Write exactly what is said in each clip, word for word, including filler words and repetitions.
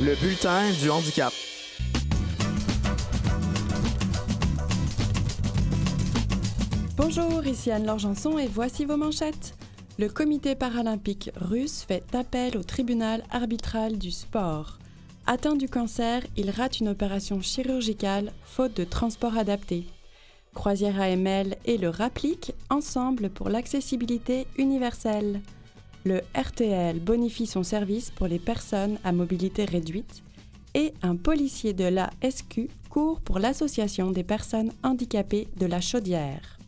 Le bulletin du handicap. Bonjour, ici Anne-Laure Janson et voici vos manchettes. Le comité paralympique russe fait appel au tribunal arbitral du sport. Atteint du cancer, il rate une opération chirurgicale faute de transport adapté. Croisière A M L et le Rapplique ensemble pour l'accessibilité universelle. Le R T L bonifie son service pour les personnes à mobilité réduite et un policier de l'A S Q court pour l'association des personnes handicapées de la Chaudière.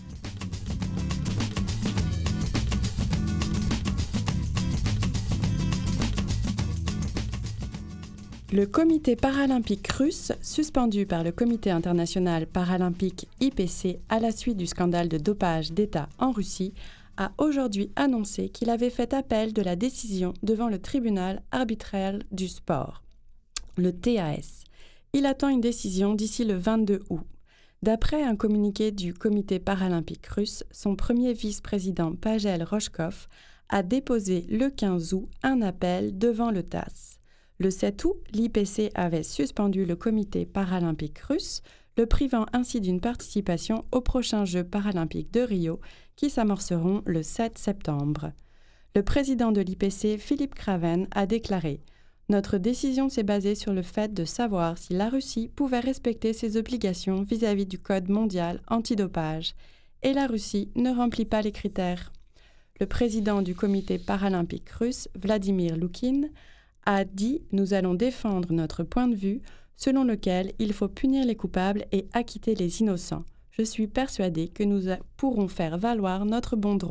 Le comité paralympique russe, suspendu par le comité international paralympique I P C à la suite du scandale de dopage d'État en Russie, a aujourd'hui annoncé qu'il avait fait appel de la décision devant le tribunal arbitral du sport, le T A S. Il attend une décision d'ici le vingt-deux août. D'après un communiqué du comité paralympique russe, son premier vice-président Pagel Roshkov a déposé le quinze août un appel devant le T A S. Le sept août, l'I P C avait suspendu le comité paralympique russe, le privant ainsi d'une participation aux prochains Jeux paralympiques de Rio qui s'amorceront le sept septembre. Le président de l'I P C, Philippe Craven, a déclaré « Notre décision s'est basée sur le fait de savoir si la Russie pouvait respecter ses obligations vis-à-vis du Code mondial antidopage, et la Russie ne remplit pas les critères. » Le président du comité paralympique russe, Vladimir Loukhin, a dit « Nous allons défendre notre point de vue selon lequel il faut punir les coupables et acquitter les innocents. Je suis persuadé que nous pourrons faire valoir notre bon droit. »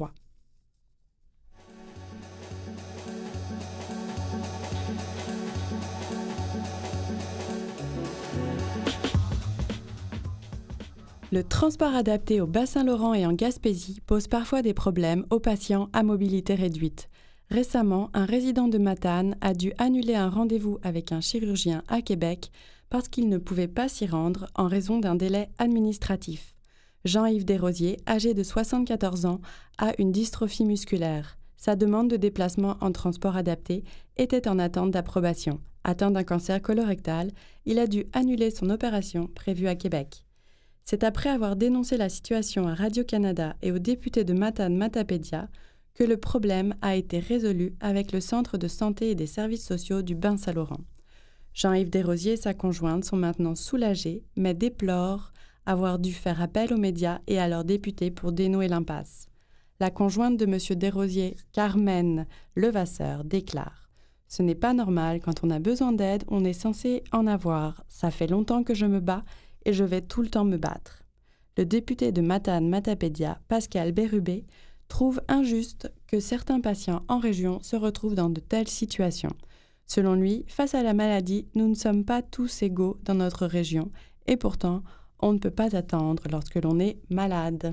Le transport adapté au Bas-Saint-Laurent et en Gaspésie pose parfois des problèmes aux patients à mobilité réduite. Récemment, un résident de Matane a dû annuler un rendez-vous avec un chirurgien à Québec parce qu'il ne pouvait pas s'y rendre en raison d'un délai administratif. Jean-Yves Desrosiers, âgé de soixante-quatorze ans, a une dystrophie musculaire. Sa demande de déplacement en transport adapté était en attente d'approbation. Atteint d'un cancer colorectal, il a dû annuler son opération prévue à Québec. C'est après avoir dénoncé la situation à Radio-Canada et aux députés de Matane-Matapédia que le problème a été résolu avec le Centre de santé et des services sociaux du Bas-Saint-Laurent. Jean-Yves Desrosiers et sa conjointe sont maintenant soulagés, mais déplorent avoir dû faire appel aux médias et à leurs députés pour dénouer l'impasse. La conjointe de M. Desrosiers, Carmen Levasseur, déclare « Ce n'est pas normal, quand on a besoin d'aide, on est censé en avoir. Ça fait longtemps que je me bats et je vais tout le temps me battre. » Le député de Matane-Matapédia, Pascal Bérubé, trouve injuste que certains patients en région se retrouvent dans de telles situations. Selon lui, face à la maladie, nous ne sommes pas tous égaux dans notre région et pourtant, on ne peut pas attendre lorsque l'on est malade.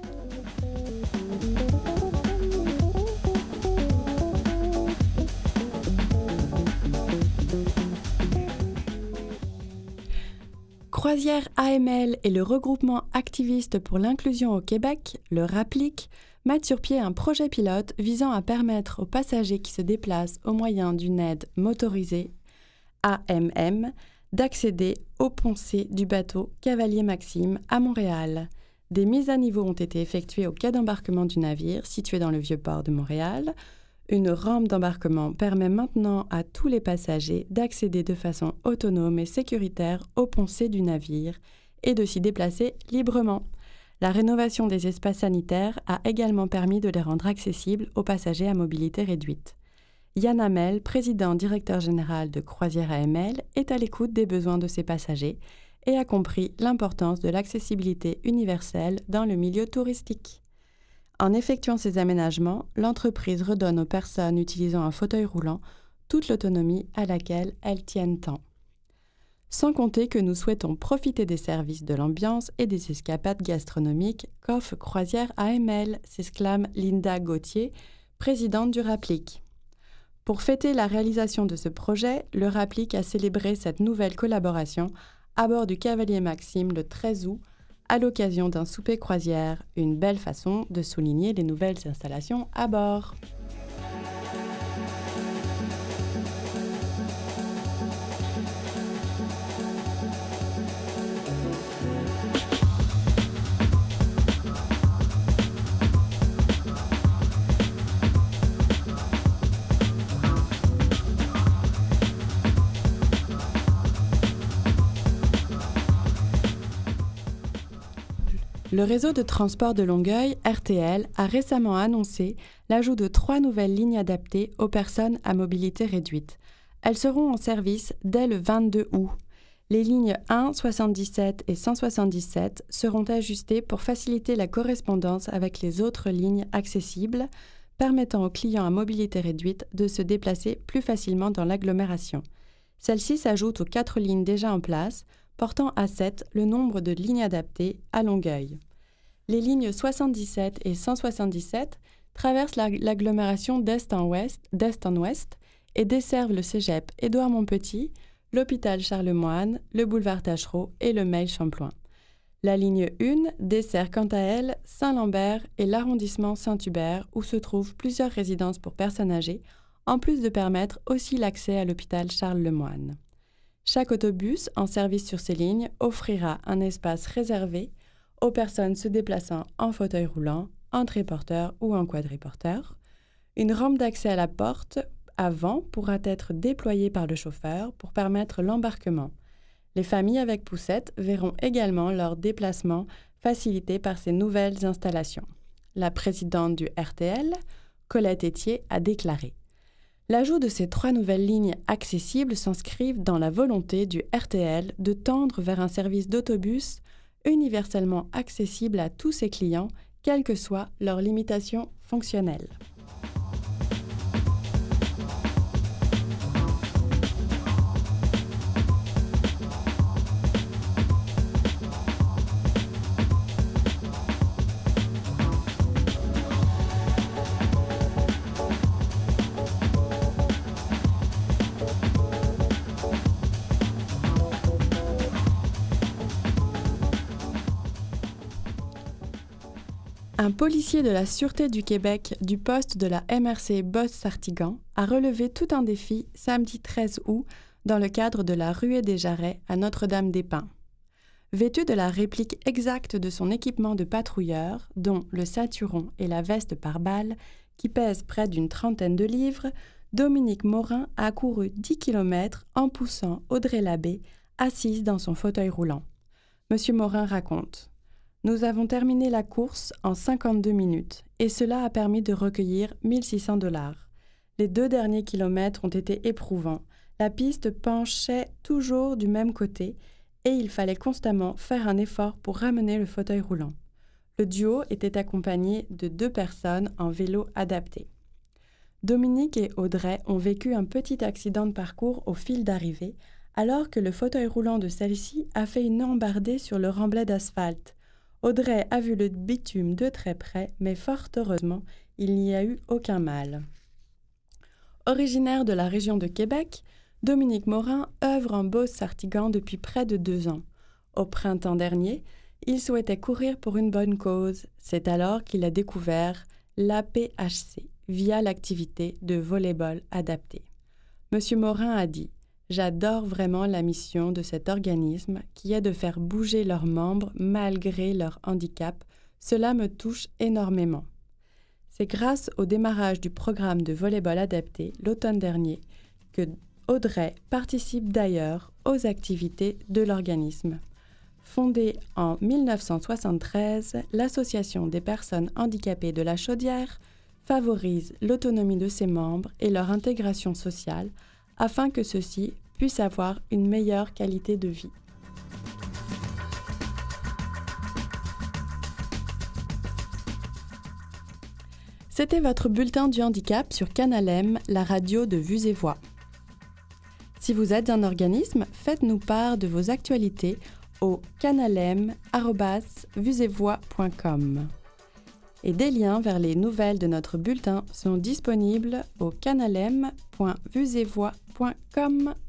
Croisière A M L et le regroupement activiste pour l'inclusion au Québec, le Rapplique, mettent sur pied un projet pilote visant à permettre aux passagers qui se déplacent au moyen d'une aide motorisée A M M d'accéder au pont C du bateau Cavalier-Maxime à Montréal. Des mises à niveau ont été effectuées au quai d'embarquement du navire situé dans le Vieux-Port de Montréal. Une rampe d'embarquement permet maintenant à tous les passagers d'accéder de façon autonome et sécuritaire au pont C du navire et de s'y déplacer librement. La rénovation des espaces sanitaires a également permis de les rendre accessibles aux passagers à mobilité réduite. Yann Hamel, président directeur général de Croisière A M L, est à l'écoute des besoins de ses passagers et a compris l'importance de l'accessibilité universelle dans le milieu touristique. En effectuant ces aménagements, l'entreprise redonne aux personnes utilisant un fauteuil roulant toute l'autonomie à laquelle elles tiennent tant. Sans compter que nous souhaitons profiter des services de l'ambiance et des escapades gastronomiques qu'offre Croisière A M L, s'exclame Linda Gauthier, présidente du Rapplique. Pour fêter la réalisation de ce projet, le Rapplique a célébré cette nouvelle collaboration à bord du Cavalier-Maxime le treize août, à l'occasion d'un souper croisière, une belle façon de souligner les nouvelles installations à bord. Le réseau de transport de Longueuil, R T L, a récemment annoncé l'ajout de trois nouvelles lignes adaptées aux personnes à mobilité réduite. Elles seront en service dès le vingt-deux août. Les lignes un, soixante-dix-sept et cent soixante-dix-sept seront ajustées pour faciliter la correspondance avec les autres lignes accessibles, permettant aux clients à mobilité réduite de se déplacer plus facilement dans l'agglomération. Celle-ci s'ajoute aux quatre lignes déjà en place, portant à sept le nombre de lignes adaptées à Longueuil. Les lignes soixante-dix-sept et cent soixante-dix-sept traversent l'agglomération d'est en ouest, d'est en ouest et desservent le cégep Édouard-Montpetit, l'hôpital Charlemagne, le boulevard Taschereau et le Mail-Champlain. La ligne un dessert quant à elle Saint-Lambert et l'arrondissement Saint-Hubert où se trouvent plusieurs résidences pour personnes âgées, en plus de permettre aussi l'accès à l'hôpital Charlemagne. Chaque autobus en service sur ces lignes offrira un espace réservé aux personnes se déplaçant en fauteuil roulant, en triporteur ou en quadriporteur. Une rampe d'accès à la porte avant pourra être déployée par le chauffeur pour permettre l'embarquement. Les familles avec poussette verront également leur déplacement facilité par ces nouvelles installations. La présidente du R T L, Colette Etier, a déclaré « L'ajout de ces trois nouvelles lignes accessibles s'inscrivent dans la volonté du R T L de tendre vers un service d'autobus universellement accessible à tous ses clients, quelles que soient leurs limitations fonctionnelles. » Un policier de la Sûreté du Québec du poste de la M R C Beauce-Sartigan a relevé tout un défi samedi treize août dans le cadre de la ruée des Jarrets à Notre-Dame-des-Pins. Vêtu de la réplique exacte de son équipement de patrouilleur, dont le ceinturon et la veste pare-balles, qui pèsent près d'une trentaine de livres, Dominique Morin a couru dix kilomètres en poussant Audrey Labbé, assise dans son fauteuil roulant. Monsieur Morin raconte « Nous avons terminé la course en cinquante-deux minutes et cela a permis de recueillir mille six cents dollars. Les deux derniers kilomètres ont été éprouvants. La piste penchait toujours du même côté et il fallait constamment faire un effort pour ramener le fauteuil roulant. Le duo était accompagné de deux personnes en vélo adapté. Dominique et Audrey ont vécu un petit accident de parcours au fil d'arrivée alors que le fauteuil roulant de celle-ci a fait une embardée sur le remblai d'asphalte. Audrey a vu le bitume de très près, mais fort heureusement, il n'y a eu aucun mal. » Originaire de la région de Québec, Dominique Morin œuvre en Beauce-Sartigan depuis près de deux ans. Au printemps dernier, il souhaitait courir pour une bonne cause. C'est alors qu'il a découvert l'A P H C via l'activité de volley-ball adapté. Monsieur Morin a dit « J'adore vraiment la mission de cet organisme qui est de faire bouger leurs membres malgré leur handicap. Cela me touche énormément. » C'est grâce au démarrage du programme de volley-ball adapté l'automne dernier que Audrey participe d'ailleurs aux activités de l'organisme. Fondée en mille neuf cent soixante-treize, l'Association des personnes handicapées de la Chaudière favorise l'autonomie de ses membres et leur intégration sociale afin que ceux-ci puissent avoir une meilleure qualité de vie. C'était votre bulletin du handicap sur Canal M, la radio de Vues et Voix. Si vous êtes un organisme, faites-nous part de vos actualités au canalem arobase vues et voix point com. Et des liens vers les nouvelles de notre bulletin sont disponibles au canalem point vues et voix point com.